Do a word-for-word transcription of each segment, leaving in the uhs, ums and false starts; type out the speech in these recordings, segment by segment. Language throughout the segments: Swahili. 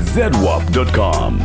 zedwap dot com.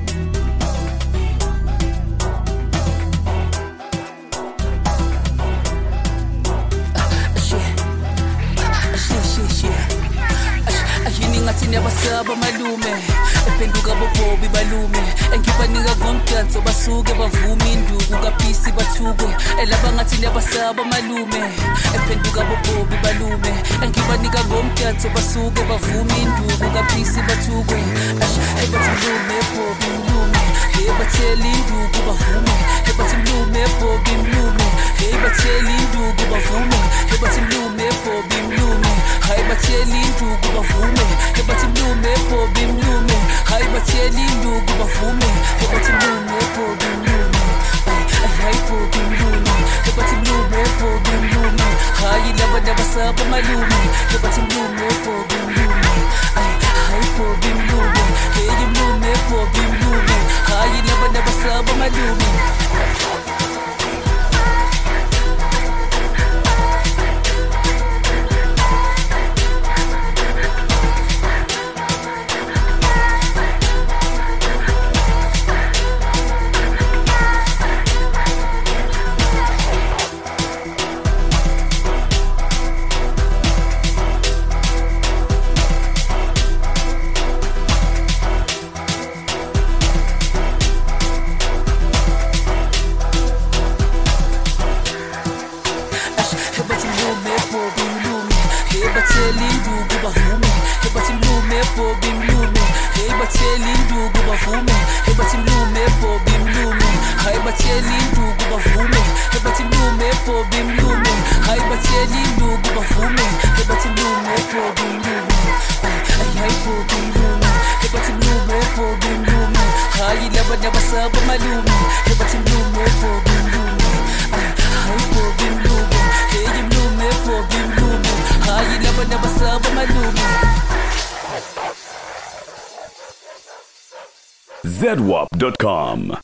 Ngathi niyabasaba malume ephenduka bobobi balume engibanika ngomdanso basuke bavuma induku kaphisi bathukwe elaba ngathi niyabasaba malume ephenduka bobobi balume engibanika ngomdanso basuke bavuma induku kaphisi bathukwe hey bathi mlume bobi mlume hey batheli induku bavume hey bathi mlume bobi mlume hey batheli induku bavume hey bathi mlume bobi mlume hay batheli induku bavume hey bathi mlume bobi mlume hay batheli induku bavume hey bathi mlume bobi mlume hay bobi mlume hey bathi mlume bobi mlume hay laba nabasaba malume hey bathi mlume bobi mlume hay bobi mlume hey mlume bobi mlume hay laba nabasaba malume. zedwap dot com.